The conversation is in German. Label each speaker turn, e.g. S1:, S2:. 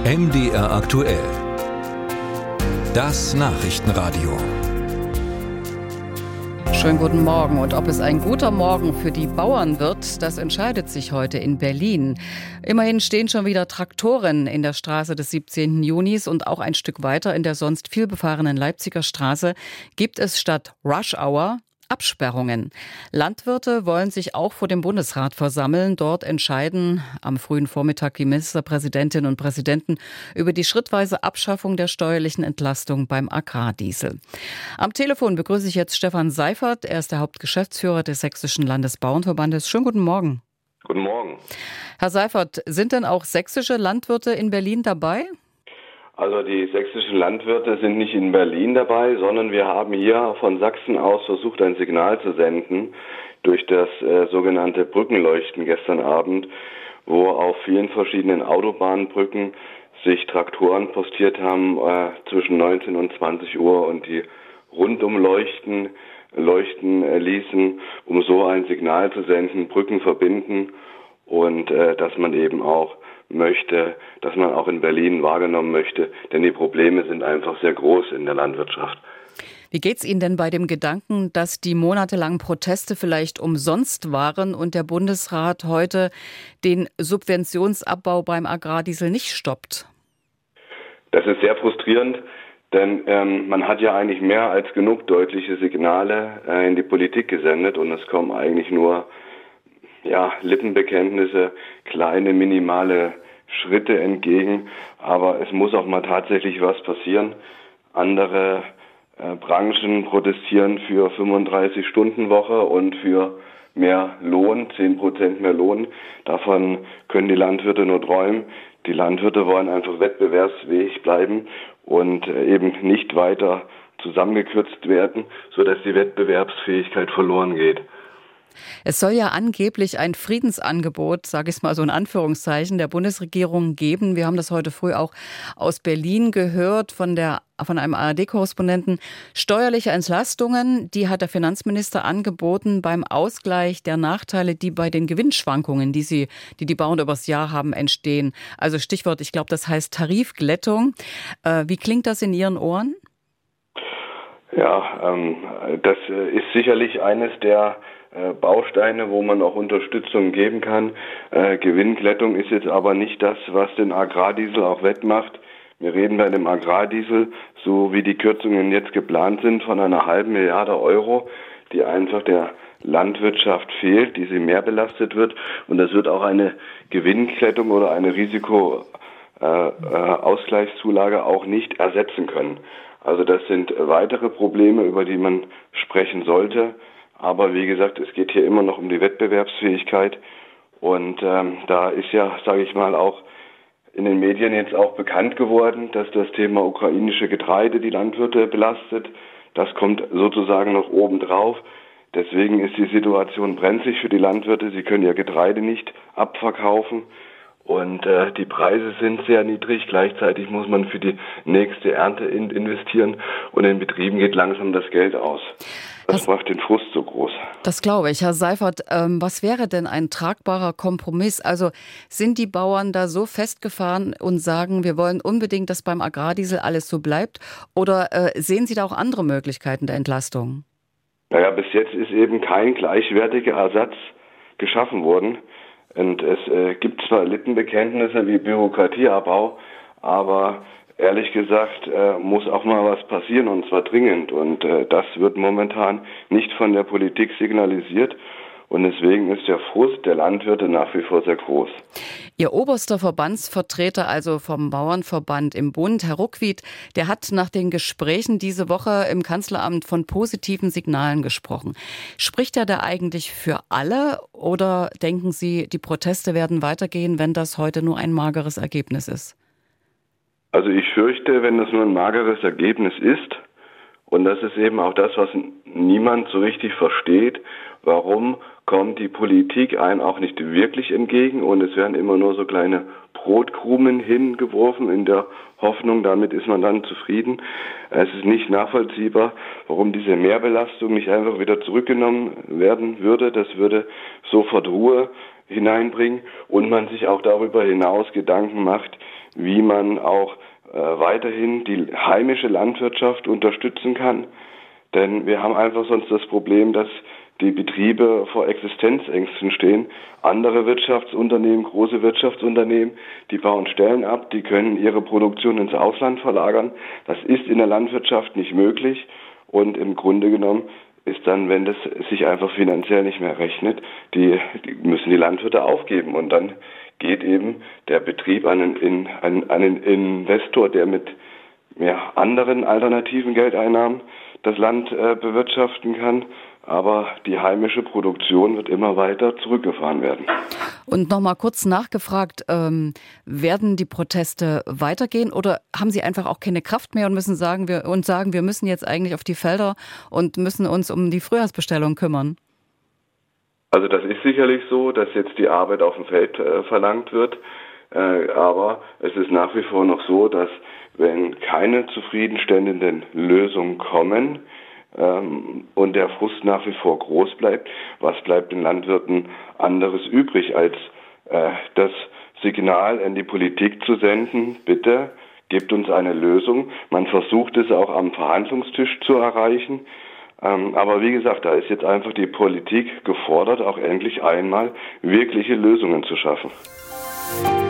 S1: MDR aktuell. Das Nachrichtenradio.
S2: Schönen guten Morgen. Und ob es ein guter Morgen für die Bauern wird, das entscheidet sich heute in Berlin. Immerhin stehen schon wieder Traktoren in der Straße des 17. Junis und auch ein Stück weiter in der sonst vielbefahrenen Leipziger Straße gibt es statt Rush Hour Absperrungen. Landwirte wollen sich auch vor dem Bundesrat versammeln. Dort entscheiden am frühen Vormittag die Ministerpräsidentinnen und Präsidenten über die schrittweise Abschaffung der steuerlichen Entlastung beim Agrardiesel. Am Telefon begrüße ich jetzt Stefan Seifert. Er ist der Hauptgeschäftsführer des Sächsischen Landesbauernverbandes. Schönen guten Morgen.
S3: Guten Morgen.
S2: Herr Seifert, sind denn auch sächsische Landwirte in Berlin dabei?
S3: Also die sächsischen Landwirte sind nicht in Berlin dabei, sondern wir haben hier von Sachsen aus versucht, ein Signal zu senden durch das sogenannte Brückenleuchten gestern Abend, wo auf vielen verschiedenen Autobahnbrücken sich Traktoren postiert haben zwischen 19 und 20 Uhr und die rundum leuchten ließen, um so ein Signal zu senden, Brücken verbinden und dass man eben auch möchte, dass man auch in Berlin wahrgenommen möchte, denn die Probleme sind einfach sehr groß in der Landwirtschaft.
S2: Wie geht's Ihnen denn bei dem Gedanken, dass die monatelangen Proteste vielleicht umsonst waren und der Bundesrat heute den Subventionsabbau beim Agrardiesel nicht stoppt?
S3: Das ist sehr frustrierend, denn man hat ja eigentlich mehr als genug deutliche Signale in die Politik gesendet und es kommen eigentlich nur Lippenbekenntnisse, kleine, minimale Schritte entgegen. Aber es muss auch mal tatsächlich was passieren. Andere Branchen protestieren für 35-Stunden-Woche und für mehr Lohn, 10% mehr Lohn. Davon können die Landwirte nur träumen. Die Landwirte wollen einfach wettbewerbsfähig bleiben und eben nicht weiter zusammengekürzt werden, sodass die Wettbewerbsfähigkeit verloren geht.
S2: Es soll ja angeblich ein Friedensangebot, sage ich es mal so in Anführungszeichen, der Bundesregierung geben. Wir haben das heute früh auch aus Berlin gehört von einem ARD-Korrespondenten. Steuerliche Entlastungen, die hat der Finanzminister angeboten beim Ausgleich der Nachteile, die bei den Gewinnschwankungen, die die Bauern übers Jahr haben, entstehen. Also Stichwort, ich glaube, das heißt Tarifglättung. Wie klingt das in Ihren Ohren?
S3: Ja, das ist sicherlich eines der Bausteine, wo man auch Unterstützung geben kann. Gewinnglättung ist jetzt aber nicht das, was den Agrardiesel auch wettmacht. Wir reden bei dem Agrardiesel, so wie die Kürzungen jetzt geplant sind, von einer halben Milliarde Euro, die einfach der Landwirtschaft fehlt, die sie mehr belastet wird. Und das wird auch eine Gewinnglättung oder eine Risikoausgleichszulage auch nicht ersetzen können. Also das sind weitere Probleme, über die man sprechen sollte. Aber wie gesagt, es geht hier immer noch um die Wettbewerbsfähigkeit und da ist ja, sage ich mal, auch in den Medien jetzt auch bekannt geworden, dass das Thema ukrainische Getreide die Landwirte belastet. Das kommt sozusagen noch obendrauf. Deswegen ist die Situation brenzlig für die Landwirte. Sie können ihr Getreide nicht abverkaufen und die Preise sind sehr niedrig. Gleichzeitig muss man für die nächste Ernte investieren und in Betrieben geht langsam das Geld aus. Das macht den Frust so groß.
S2: Das glaube ich. Herr Seifert, was wäre denn ein tragbarer Kompromiss? Also sind die Bauern da so festgefahren und sagen, wir wollen unbedingt, dass beim Agrardiesel alles so bleibt? Oder sehen Sie da auch andere Möglichkeiten der Entlastung?
S3: Naja, bis jetzt ist eben kein gleichwertiger Ersatz geschaffen worden. Und es gibt zwar Lippenbekenntnisse wie Bürokratieabbau, aber ehrlich gesagt, muss auch mal was passieren und zwar dringend und das wird momentan nicht von der Politik signalisiert und deswegen ist der Frust der Landwirte nach wie vor sehr groß.
S2: Ihr oberster Verbandsvertreter, also vom Bauernverband im Bund, Herr Ruckwied, der hat nach den Gesprächen diese Woche im Kanzleramt von positiven Signalen gesprochen. Spricht er da eigentlich für alle oder denken Sie, die Proteste werden weitergehen, wenn das heute nur ein mageres Ergebnis ist?
S3: Also ich fürchte, wenn das nur ein mageres Ergebnis ist, und das ist eben auch das, was niemand so richtig versteht, warum kommt die Politik einem auch nicht wirklich entgegen und es werden immer nur so kleine Brotkrumen hingeworfen in der Hoffnung, damit ist man dann zufrieden. Es ist nicht nachvollziehbar, warum diese Mehrbelastung nicht einfach wieder zurückgenommen werden würde. Das würde sofort Ruhe hineinbringen und man sich auch darüber hinaus Gedanken macht, wie man auch weiterhin die heimische Landwirtschaft unterstützen kann. Denn wir haben einfach sonst das Problem, dass die Betriebe vor Existenzängsten stehen. Andere Wirtschaftsunternehmen, große Wirtschaftsunternehmen, die bauen Stellen ab, die können ihre Produktion ins Ausland verlagern. Das ist in der Landwirtschaft nicht möglich und im Grunde genommen ist dann, wenn das sich einfach finanziell nicht mehr rechnet, die müssen die Landwirte aufgeben und dann geht eben der Betrieb an einen Investor, der mit anderen alternativen Geldeinnahmen das Land bewirtschaften kann. Aber die heimische Produktion wird immer weiter zurückgefahren werden.
S2: Und nochmal kurz nachgefragt, werden die Proteste weitergehen oder haben Sie einfach auch keine Kraft mehr und müssen sagen, wir müssen jetzt eigentlich auf die Felder und müssen uns um die Frühjahrsbestellung kümmern?
S3: Also das ist sicherlich so, dass jetzt die Arbeit auf dem Feld verlangt wird. Aber es ist nach wie vor noch so, dass wenn keine zufriedenstellenden Lösungen kommen, und der Frust nach wie vor groß bleibt, was bleibt den Landwirten anderes übrig, als das Signal an die Politik zu senden, bitte gebt uns eine Lösung. Man versucht es auch am Verhandlungstisch zu erreichen, aber wie gesagt, da ist jetzt einfach die Politik gefordert, auch endlich einmal wirkliche Lösungen zu schaffen.